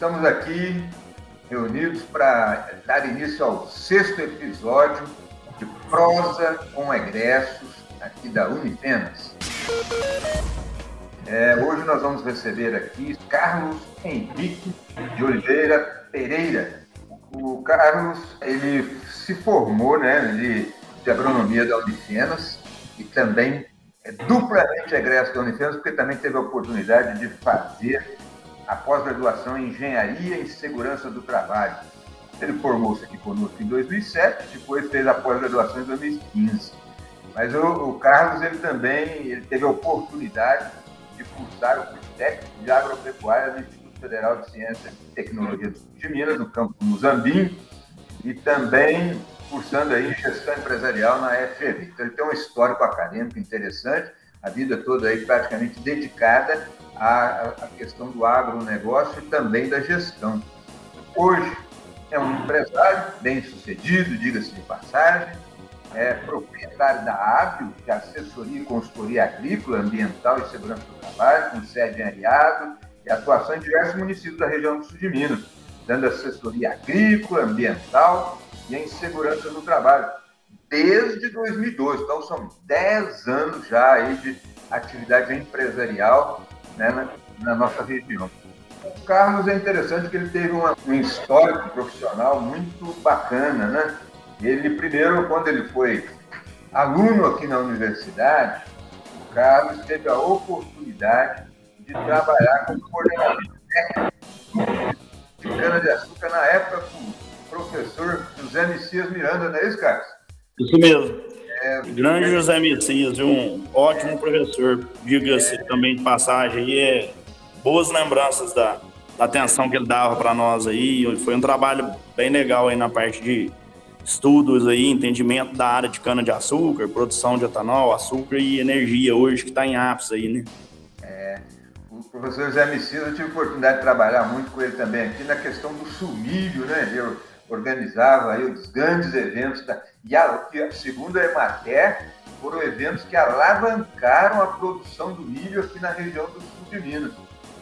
Estamos aqui reunidos para dar início ao 6º episódio de Prosa com Egressos aqui da Unifenas. Hoje nós vamos receber aqui Carlos Henrique de Oliveira Pereira. O Carlos, ele se formou, de agronomia da Unifenas e também é duplamente egresso da Unifenas, porque também teve a oportunidade de fazer a pós-graduação em Engenharia e Segurança do Trabalho. Ele formou-se aqui conosco em 2007, depois fez a pós-graduação em 2015. Mas o Carlos, ele também teve a oportunidade de cursar o curso técnico de agropecuária no Instituto Federal de Ciência e Tecnologia de Minas, no campo do Muzambinho, e também cursando aí gestão empresarial na FGV. Então, ele tem um histórico acadêmico interessante, a vida toda aí praticamente dedicada à questão do agronegócio e também da gestão. Hoje é um empresário bem-sucedido, diga-se de passagem, é proprietário da Ábio, que é Assessoria e Consultoria Agrícola, Ambiental e Segurança do Trabalho, com sede em Areado e atuação em diversos municípios da região do sul de Minas, dando assessoria agrícola, ambiental e em segurança do trabalho, desde 2012. Então, são 10 anos já aí de atividade empresarial, na nossa região. O Carlos é interessante porque ele teve um histórico profissional muito bacana, Ele, primeiro, quando ele foi aluno aqui na universidade, o Carlos teve a oportunidade de trabalhar como coordenador técnico de cana-de-açúcar, na época, com o professor José Messias Miranda, não é isso, Carlos? Isso mesmo. Grande José Messias, um ótimo professor, diga-se também de passagem, e boas lembranças da atenção que ele dava para nós aí. Foi um trabalho bem legal aí na parte de estudos aí, entendimento da área de cana-de-açúcar, produção de etanol, açúcar e energia hoje, que está em ápice aí, né? O professor José Messias, eu tive a oportunidade de trabalhar muito com ele também aqui na questão do sulmílio, Ele organizava aí os grandes eventos, e segundo a Emater, foram eventos que alavancaram a produção do milho aqui na região do sul de Minas,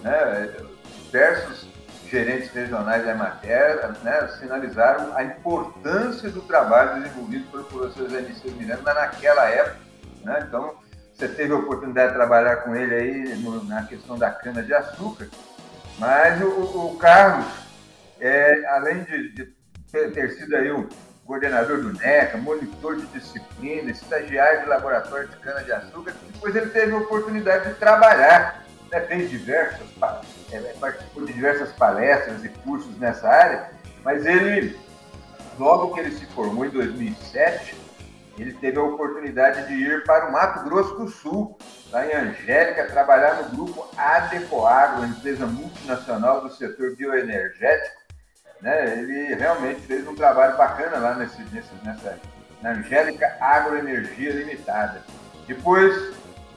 Diversos gerentes regionais da Emater, sinalizaram a importância do trabalho desenvolvido pelo professor José Messias Miranda naquela época, Então, você teve a oportunidade de trabalhar com ele aí na questão da cana-de-açúcar, mas o Carlos, além de ter sido aí o coordenador do NECA, monitor de disciplina, estagiário de laboratório de cana-de-açúcar, depois ele teve a oportunidade de trabalhar, participou de diversas palestras e cursos nessa área, mas ele, logo que ele se formou em 2007, ele teve a oportunidade de ir para o Mato Grosso do Sul, lá em Angélica, trabalhar no grupo Adecoagro, uma empresa multinacional do setor bioenergético. Ele realmente fez um trabalho bacana lá na Angélica Agroenergia Limitada. Depois,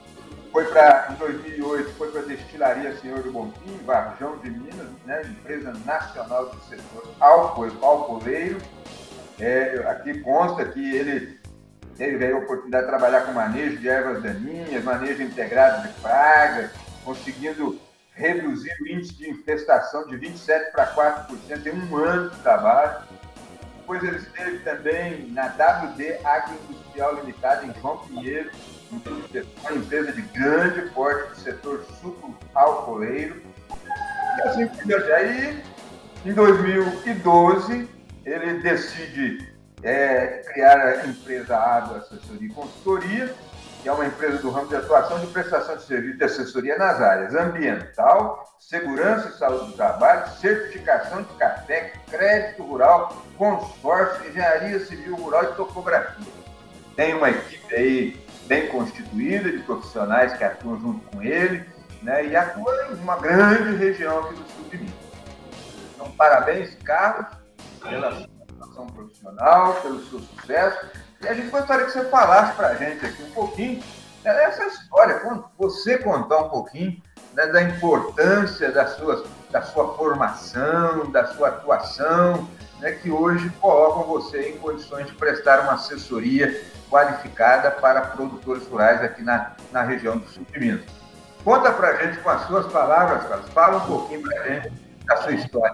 em 2008, foi para a Destilaria Senhor do Bonfim, Varjão de Minas, empresa nacional do setor alcooleiro. Aqui consta que ele teve a oportunidade de trabalhar com manejo de ervas daninhas, manejo integrado de pragas, conseguindo reduzir o índice de infestação de 27% para 4% em um ano de trabalho. Depois ele esteve também na WD Agroindustrial Limitada, em João Pinheiro, uma empresa de grande porte do setor sucro-alcooleiro. E assim por diante. Aí, em 2012, ele decide criar a empresa Ábio Assessoria e Consultoria, que é uma empresa do ramo de atuação de prestação de serviço de assessoria nas áreas ambiental, segurança e saúde do trabalho, certificação de café, crédito rural, consórcio, engenharia civil rural e topografia. Tem uma equipe aí bem constituída de profissionais que atuam junto com ele, e atua em uma grande região aqui do sul de Minas. Então, parabéns, Carlos, pela sua atuação profissional, pelo seu sucesso. E a gente gostaria que você falasse para a gente aqui um pouquinho dessa história, você contar um pouquinho da importância da sua formação, da sua atuação, que hoje colocam você em condições de prestar uma assessoria qualificada para produtores rurais aqui na região do sul de Minas. Conta para a gente com as suas palavras, Carlos. Fala um pouquinho para a gente a sua história.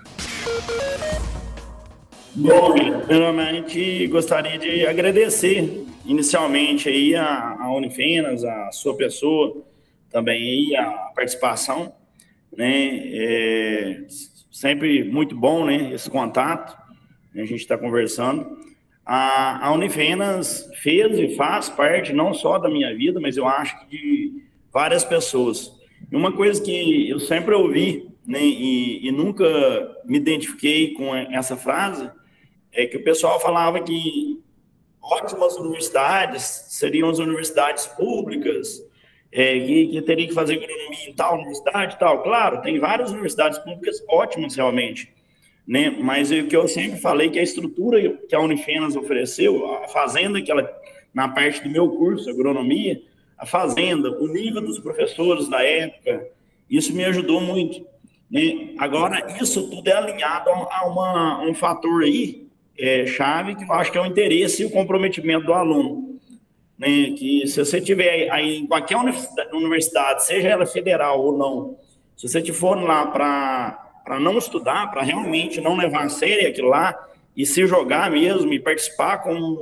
Bom, primeiramente gostaria de agradecer inicialmente aí a Unifenas, a sua pessoa, também aí a participação, né? Sempre muito bom, né, esse contato, a gente está conversando. A Unifenas fez e faz parte não só da minha vida, mas eu acho que de várias pessoas. E uma coisa que eu sempre ouvi, né, e nunca me identifiquei com essa frase, é que o pessoal falava que ótimas universidades seriam as universidades públicas, que teria que fazer agronomia em tal universidade e tal. Claro, tem várias universidades públicas ótimas realmente, né? Mas o que eu sempre falei que a estrutura que a Unifenas ofereceu, a fazenda que ela, na parte do meu curso, agronomia, a fazenda, o nível dos professores da época, isso me ajudou muito, né? Agora, isso tudo é alinhado a um fator aí, chave, que eu acho que é o interesse e o comprometimento do aluno, né? Que se você tiver aí em qualquer universidade, seja ela federal ou não, se você for lá para não estudar, para realmente não levar a sério aquilo lá e se jogar mesmo e participar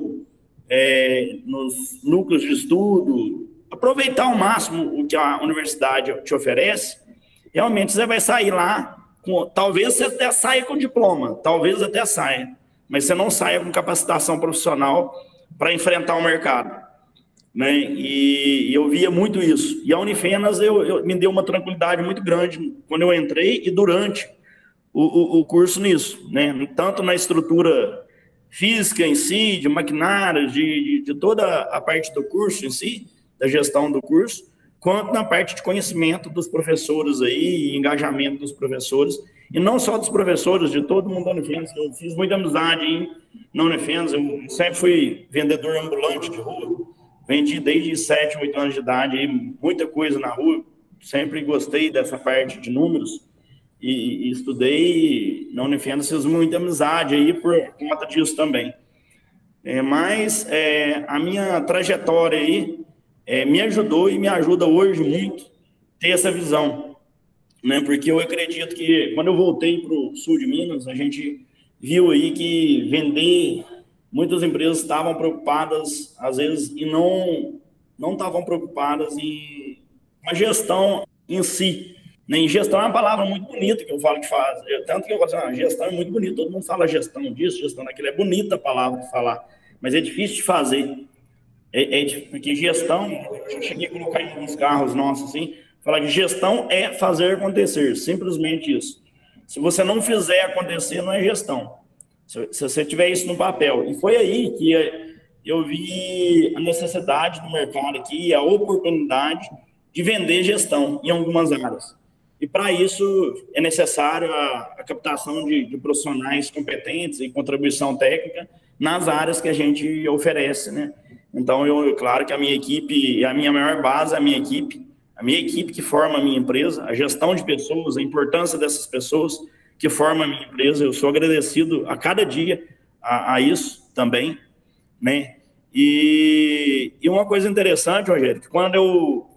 nos núcleos de estudo, aproveitar ao máximo o que a universidade te oferece, realmente você vai sair lá, talvez você até saia com diploma, talvez até saia, mas você não saia com capacitação profissional para enfrentar o mercado, né? E eu via muito isso. E a Unifenas me deu uma tranquilidade muito grande quando eu entrei e durante o curso nisso, né? Tanto na estrutura física em si, de maquinários, de toda a parte do curso em si, da gestão do curso, quanto na parte de conhecimento dos professores aí, engajamento dos professores, e não só dos professores, de todo mundo da Unifenas. Eu fiz muita amizade na Unifenas, eu sempre fui vendedor ambulante de rua, vendi desde 7, 8 anos de idade, aí, muita coisa na rua, sempre gostei dessa parte de números, e estudei na Unifenas, fiz muita amizade aí por conta disso também. Mas a minha trajetória aí me ajudou e me ajuda hoje muito ter essa visão, né? Porque eu acredito que quando eu voltei para o sul de Minas, a gente viu aí que muitas empresas estavam preocupadas, às vezes, e não estavam preocupadas em a gestão em si. Nem gestão é uma palavra muito bonita que eu falo que faz. Tanto que eu falo assim, gestão é muito bonita, todo mundo fala gestão disso, gestão daquilo, é bonita a palavra de falar, mas é difícil de fazer. Porque gestão, eu cheguei a colocar em uns carros nossos assim, falar que gestão é fazer acontecer, simplesmente isso. Se você não fizer acontecer, não é gestão. Se você tiver isso no papel. E foi aí que eu vi a necessidade do mercado aqui, a oportunidade de vender gestão em algumas áreas. E para isso é necessário a captação de profissionais competentes e contribuição técnica nas áreas que a gente oferece, né? Então, claro que a minha equipe, a minha maior base é a minha equipe que forma a minha empresa, a gestão de pessoas, a importância dessas pessoas que formam a minha empresa. Eu sou agradecido a cada dia a isso também, né? E uma coisa interessante, Rogério, que quando eu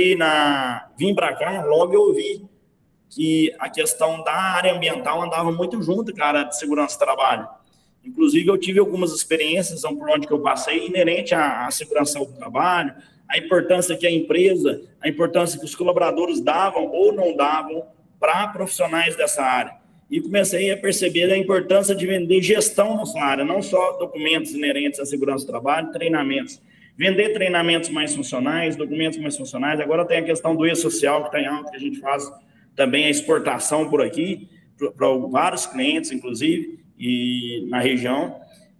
vim para cá, logo eu vi que a questão da área ambiental andava muito junto com a área de segurança do trabalho. Inclusive, eu tive algumas experiências por onde que eu passei, inerente à segurança do trabalho, a importância que a empresa, a importância que os colaboradores davam ou não davam para profissionais dessa área. E comecei a perceber a importância de vender gestão nessa área, não só documentos inerentes à segurança do trabalho, treinamentos. Vender treinamentos mais funcionais, documentos mais funcionais. Agora tem a questão do e-social, que está em alta, que a gente faz também a exportação por aqui, para vários clientes, inclusive, e na região.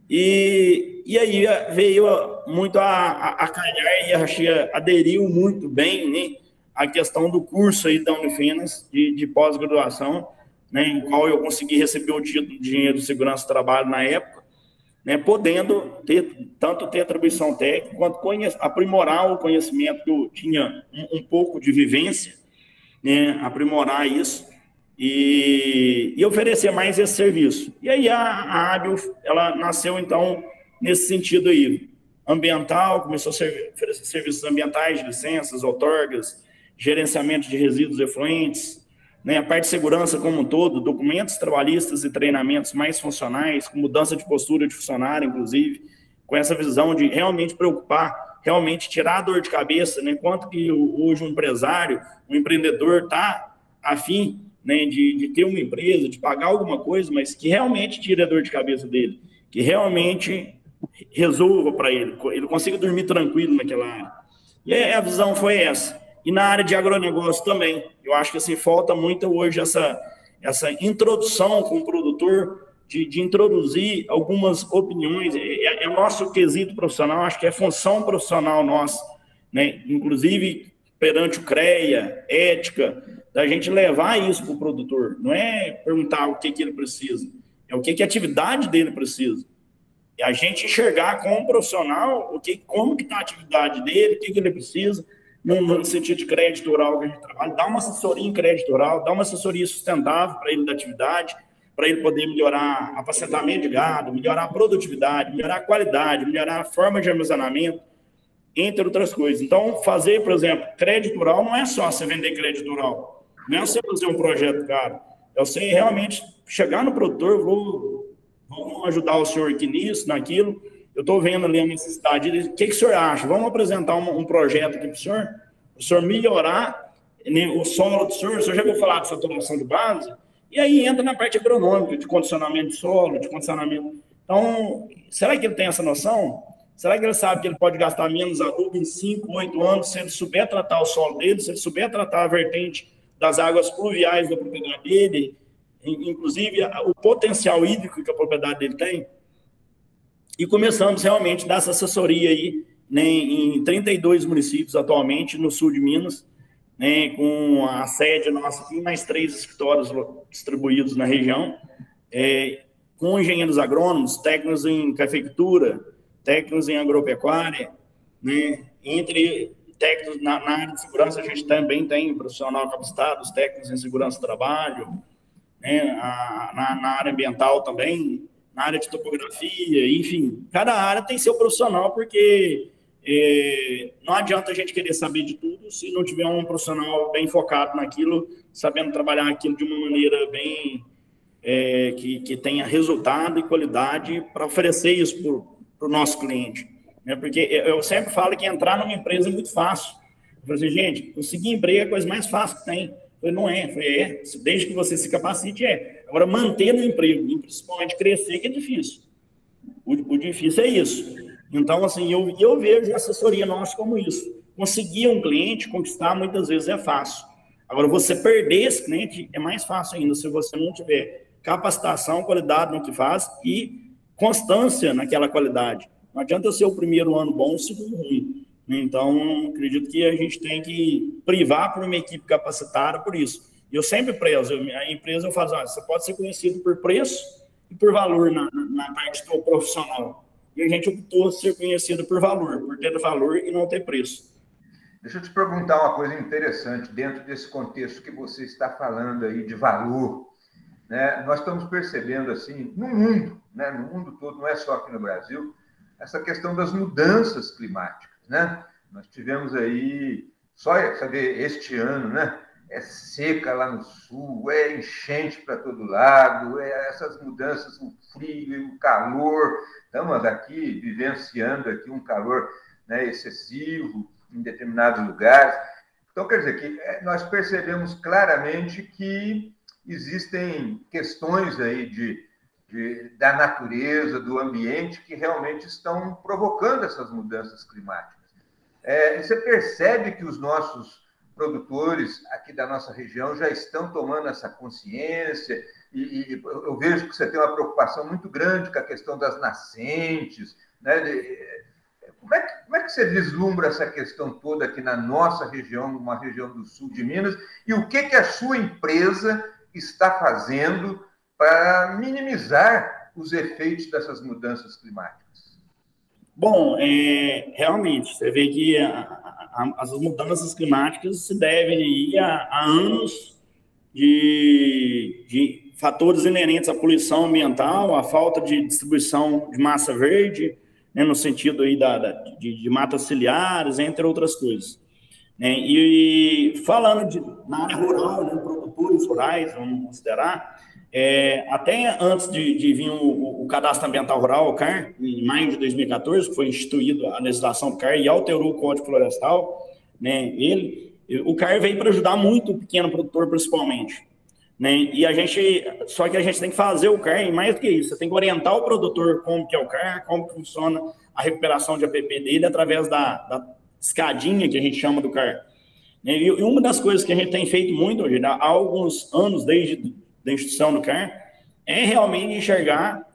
E aí veio muito a calhar e a Rachia aderiu muito bem, né, a questão do curso aí da Unifenas de pós-graduação, né, em qual eu consegui receber o título de engenheiro de segurança do trabalho na época, né, podendo tanto ter atribuição técnica, quanto aprimorar o conhecimento que eu tinha um pouco de vivência, né, aprimorar isso e oferecer mais esse serviço. E aí a Hábil, ela nasceu, então, nesse sentido aí, ambiental, começou a oferecer serviços ambientais, de licenças, outorgas, gerenciamento de resíduos efluentes, né, a parte de segurança como um todo, documentos trabalhistas e treinamentos mais funcionais, com mudança de postura de funcionário, inclusive, com essa visão de realmente preocupar, realmente tirar a dor de cabeça, né, enquanto que hoje um empresário, um empreendedor está afim, né, de ter uma empresa, de pagar alguma coisa, mas que realmente tire a dor de cabeça dele, que realmente resolva para ele consiga dormir tranquilo naquela área. E a visão foi essa. E na área de agronegócio também. Eu acho que assim, falta muito hoje essa introdução com o produtor, de introduzir algumas opiniões. É o nosso quesito profissional, acho que é função profissional nossa, né? Inclusive perante o CREA, ética, da gente levar isso para o produtor. Não é perguntar o que ele precisa, é o que a atividade dele precisa. É a gente enxergar como profissional como que está a atividade dele, o que ele precisa, no sentido de crédito rural que a gente trabalha, dar uma assessoria em crédito rural, dar uma assessoria sustentável para ele da atividade, para ele poder melhorar apacentamento de gado, melhorar a produtividade, melhorar a qualidade, melhorar a forma de armazenamento, entre outras coisas. Então, fazer, por exemplo, crédito rural não é só você vender crédito rural, não é você fazer um projeto caro, é você realmente chegar no produtor, vamos ajudar o senhor aqui nisso, naquilo, eu estou vendo ali a necessidade, o que o senhor acha? Vamos apresentar um projeto aqui para o senhor melhorar o solo do senhor já vou falar de saturação de base, e aí entra na parte agronômica, de condicionamento de solo, de condicionamento. Então, será que ele tem essa noção? Será que ele sabe que ele pode gastar menos adubo em 5, 8 anos se ele souber tratar o solo dele, se ele souber tratar a vertente das águas pluviais da propriedade dele, inclusive o potencial hídrico que a propriedade dele tem? E começamos realmente a dar essa assessoria aí, né, em 32 municípios atualmente, no sul de Minas, né, com a sede nossa aqui, mais 3 escritórios distribuídos na região, com engenheiros agrônomos, técnicos em cafeicultura, técnicos em agropecuária, né, entre técnicos na área de segurança, a gente também tem profissional capacitado, os técnicos em segurança do trabalho, né, na área ambiental também, na área de topografia, enfim, cada área tem seu profissional, porque não adianta a gente querer saber de tudo se não tiver um profissional bem focado naquilo, sabendo trabalhar aquilo de uma maneira bem que tenha resultado e qualidade para oferecer isso para o nosso cliente, né? Porque eu sempre falo que entrar numa empresa é muito fácil. Eu falei assim, gente, conseguir emprego é a coisa mais fácil que tem. Não é, desde que você se capacite, Agora, manter no emprego, e principalmente crescer, que é difícil. O difícil é isso. Então, assim, eu vejo a assessoria nossa como isso. Conseguir um cliente, conquistar, muitas vezes é fácil. Agora, você perder esse cliente é mais fácil ainda, se você não tiver capacitação, qualidade no que faz e constância naquela qualidade. Não adianta ser o primeiro ano bom, o segundo ruim. Então, acredito que a gente tem que privar por uma equipe capacitada por isso. Eu sempre prezo, a empresa eu falo, você pode ser conhecido por preço e por valor na parte do profissional. E a gente optou ser conhecido por valor, por ter valor e não ter preço. Deixa eu te perguntar uma coisa interessante, dentro desse contexto que você está falando aí de valor, né? Nós estamos percebendo, assim, no mundo, né? No mundo todo, não é só aqui no Brasil, essa questão das mudanças climáticas, né? Nós tivemos aí, só saber, este ano, né? É seca lá no sul, é enchente para todo lado, essas mudanças, o frio, o calor. Estamos aqui vivenciando aqui um calor, né, excessivo em determinados lugares. Então, quer dizer que nós percebemos claramente que existem questões aí da natureza, do ambiente, que realmente estão provocando essas mudanças climáticas. Você percebe que os nossos produtores aqui da nossa região já estão tomando essa consciência, e eu vejo que você tem uma preocupação muito grande com a questão das nascentes, né? Como é que você vislumbra essa questão toda aqui na nossa região, uma região do sul de Minas, e o que a sua empresa está fazendo para minimizar os efeitos dessas mudanças climáticas? Bom, realmente, você vê que as mudanças climáticas se devem aí a anos de fatores inerentes à poluição ambiental, à falta de distribuição de massa verde, né, no sentido aí de matas ciliares, entre outras coisas. Né? E falando na área rural, né, produtores rurais, vamos considerar, até antes de vir o Cadastro Ambiental Rural, o CAR, em maio de 2014, que foi instituído a legislação do CAR e alterou o Código Florestal, né, o CAR veio para ajudar muito o pequeno produtor, principalmente. Né, só que a gente tem que fazer o CAR, e mais do que isso, você tem que orientar o produtor como que é o CAR, como que funciona a recuperação de APP dele através da escadinha que a gente chama do CAR. E uma das coisas que a gente tem feito muito hoje, há alguns anos, desde a instituição do CAR, é realmente enxergar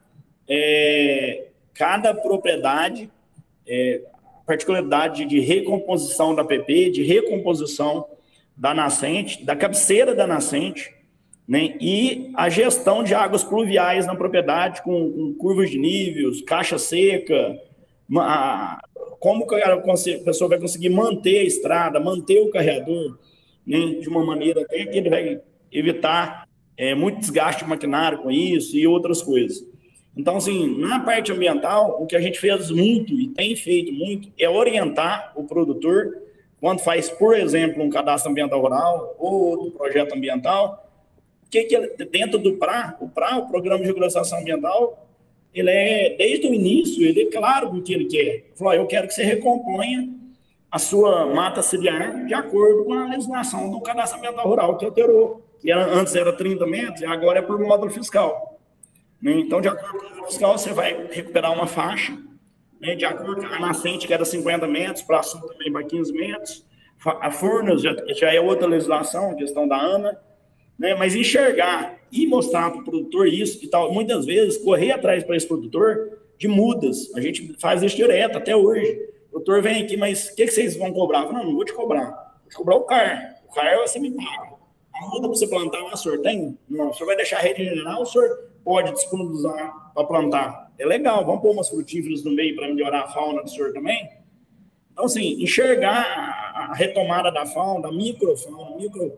cada propriedade, particularidade de recomposição da APP, de recomposição da nascente, da cabeceira da nascente, né, e a gestão de águas pluviais na propriedade com curvas de níveis, caixa seca, como que a pessoa vai conseguir manter a estrada, manter o carreador, né, de uma maneira até que ele vai evitar muito desgaste de maquinário com isso e outras coisas. Então, assim, na parte ambiental, o que a gente fez muito e tem feito muito é orientar o produtor quando faz, por exemplo, um cadastro ambiental rural ou outro projeto ambiental, dentro do PRA, o Programa de Regularização Ambiental, ele desde o início, ele é claro do que ele quer. Ele falou, eu quero que você recomponha a sua mata ciliar de acordo com a legislação do Cadastro Ambiental Rural, que alterou, que antes era 30 metros e agora é por módulo fiscal. Então, de acordo com o módulo fiscal, você vai recuperar uma faixa, né, de acordo com a nascente, que era 50 metros, para sul também para 15 metros. A Furnas já é outra legislação, questão da ANA, né, mas enxergar e mostrar para o produtor isso e tal, muitas vezes correr atrás para esse produtor de mudas. A gente faz isso direto até hoje. O produtor vem aqui, mas o que vocês vão cobrar? Não vou te cobrar. Vou te cobrar o CAR. O CAR você me paga. A muda para você plantar, o senhor tem? Não. O senhor vai deixar a rede general, o senhor pode disponibilizar para plantar. É legal, vamos pôr umas frutíferas no meio para melhorar a fauna do senhor também? Então, assim, enxergar a retomada da fauna, da microfauna,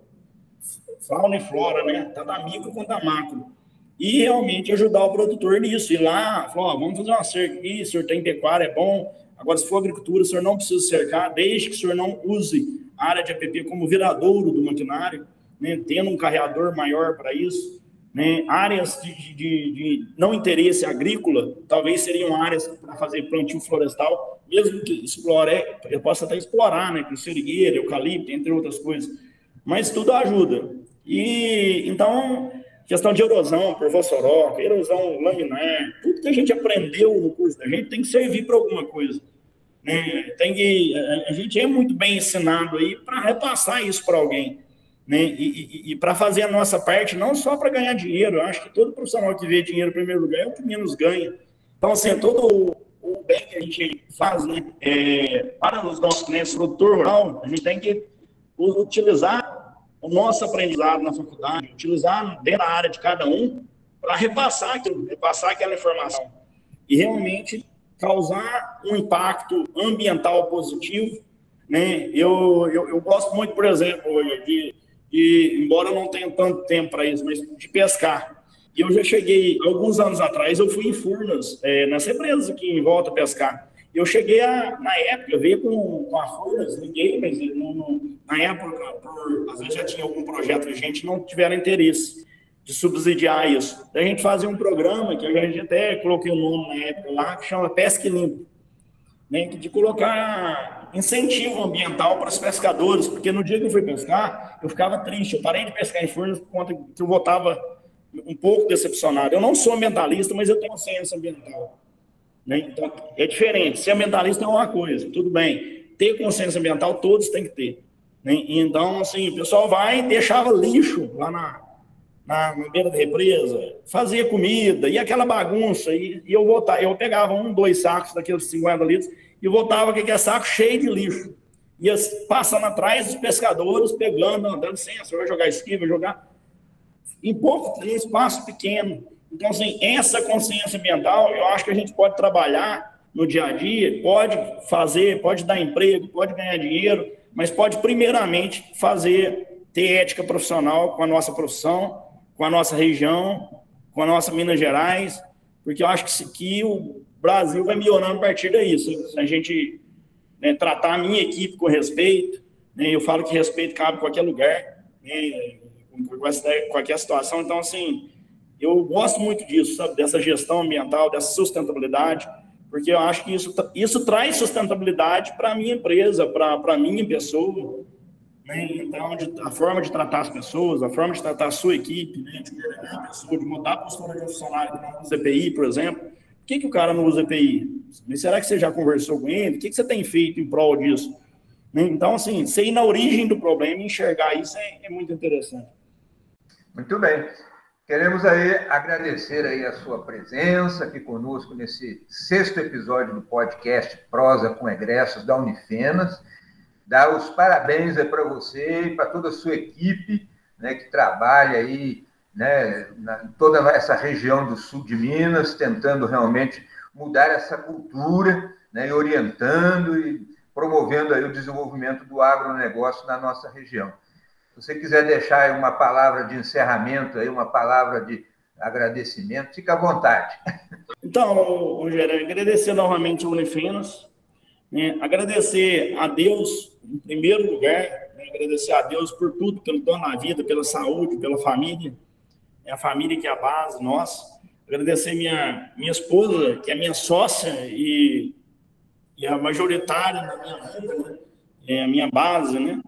fauna e flora, né? Tá da micro quanto da macro. E realmente ajudar o produtor nisso. Ir lá, falar, vamos fazer uma cerca aqui, o senhor tem pecuária, é bom. Agora, se for agricultura, o senhor não precisa cercar, desde que o senhor não use a área de APP como viradouro do maquinário, né? Tendo um carreador maior para isso. Né? Áreas de não interesse agrícola, talvez seriam áreas para fazer plantio florestal, mesmo que eu possa até explorar, né? Com seringueira, eucalipto, entre outras coisas. Mas tudo ajuda. E, então, questão de erosão por vossoroca, erosão laminar, tudo que a gente aprendeu no curso da gente tem que servir para alguma coisa. Né? A gente é muito bem ensinado aí para repassar isso para alguém. Né? E para fazer a nossa parte, não só para ganhar dinheiro. Eu acho que todo profissional que vê dinheiro em primeiro lugar é o que menos ganha. Então, assim, todo o bem que a gente faz, né, para os nossos clientes, produtor rural, a gente tem que utilizar o nosso aprendizado na faculdade, utilizar dentro da área de cada um para repassar aquela informação e realmente causar um impacto ambiental positivo. Né? Eu gosto muito, por exemplo, embora eu não tenha tanto tempo para isso, mas de pescar. E eu já cheguei, alguns anos atrás, eu fui em Furnas, nessa empresa que em volta a pescar. Eu cheguei na época, veio com a Furnas, liguei, mas na época, às vezes já tinha algum projeto que a gente não tiveram interesse de subsidiar isso. Daí a gente fazia um programa, que a gente até coloquei o nome na época lá, que chama Pesca Limpa, né, de colocar incentivo ambiental para os pescadores, porque no dia que eu fui pescar, eu ficava triste. Eu parei de pescar em Furnas por conta que eu voltava um pouco decepcionado. Eu não sou ambientalista, mas eu tenho ciência ambiental. Né? Então, é diferente. Ser ambientalista é uma coisa, tudo bem. Ter consciência ambiental, todos têm que ter. Né? Então, assim, o pessoal vai e deixava lixo lá na beira da represa, fazia comida, e aquela bagunça, e eu pegava 2 sacos daqueles 50 litros, e eu voltava com aquele saco cheio de lixo. Ia passando atrás dos pescadores, pegando, dando licença, vai jogar esqui, vai jogar. Em pouco espaço pequeno. Então, assim, essa consciência ambiental, eu acho que a gente pode trabalhar no dia a dia, pode fazer, pode dar emprego, pode ganhar dinheiro, mas pode, primeiramente, ter ética profissional com a nossa profissão, com a nossa região, com a nossa Minas Gerais, porque eu acho que o Brasil vai melhorando a partir daí. Se a gente, né, tratar a minha equipe com respeito, né, eu falo que respeito cabe em qualquer lugar, né, qualquer situação. Então, assim, eu gosto muito disso, sabe? Dessa gestão ambiental, dessa sustentabilidade, porque eu acho que isso traz sustentabilidade para a minha empresa, para a minha pessoa, né? Então, a forma de tratar as pessoas, a forma de tratar a sua equipe, né? De coordenar a pessoa, de mudar a postura de um funcionário que não usa EPI, por exemplo. Por que o cara não usa EPI? Mas será que você já conversou com ele? O que você tem feito em prol disso? Então, assim, você ir na origem do problema e enxergar isso é muito interessante. Muito bem. Queremos aí agradecer aí a sua presença aqui conosco nesse 6º episódio do podcast Prosa com Egressos da Unifenas. Dar os parabéns aí para você e para toda a sua equipe, né, que trabalha aí, né, em toda essa região do sul de Minas, tentando realmente mudar essa cultura, né, e orientando e promovendo aí o desenvolvimento do agronegócio na nossa região. Se você quiser deixar aí uma palavra de encerramento, aí, uma palavra de agradecimento, fica à vontade. Então, Rogério, agradecer novamente ao Unifenas, né? Agradecer a Deus, em primeiro lugar, né? Agradecer a Deus por tudo, pelo dom na vida, pela saúde, pela família, é a família que é a base nossa. Agradecer minha esposa, que é minha sócia e a majoritária na minha vida, né? É a minha base, né?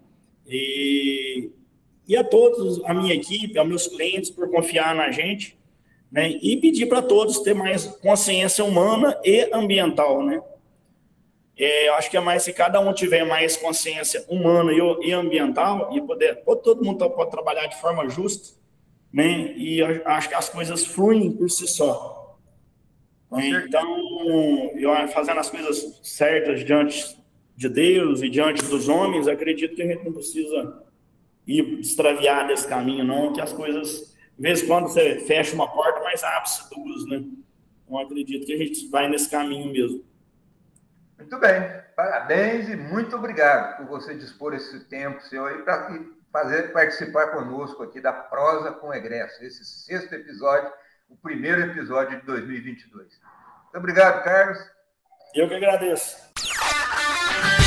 E a todos, a minha equipe, aos meus clientes, por confiar na gente, né? E pedir para todos ter mais consciência humana e ambiental, né? Eu acho que é mais se cada um tiver mais consciência humana e ambiental e todo mundo pode trabalhar de forma justa, né? E acho que as coisas fluem por si só. Então, eu fazendo as coisas certas diante de Deus e diante dos homens, acredito que a gente não precisa ir extraviar desse caminho, não, que as coisas, de vez em quando você fecha uma porta, mas abre-se duas, né? Então, acredito que a gente vai nesse caminho mesmo. Muito bem, parabéns e muito obrigado por você dispor esse tempo seu aí para participar conosco aqui da Prosa com Egresso, esse 6º episódio, o primeiro episódio de 2022. Muito obrigado, Carlos. Eu que agradeço.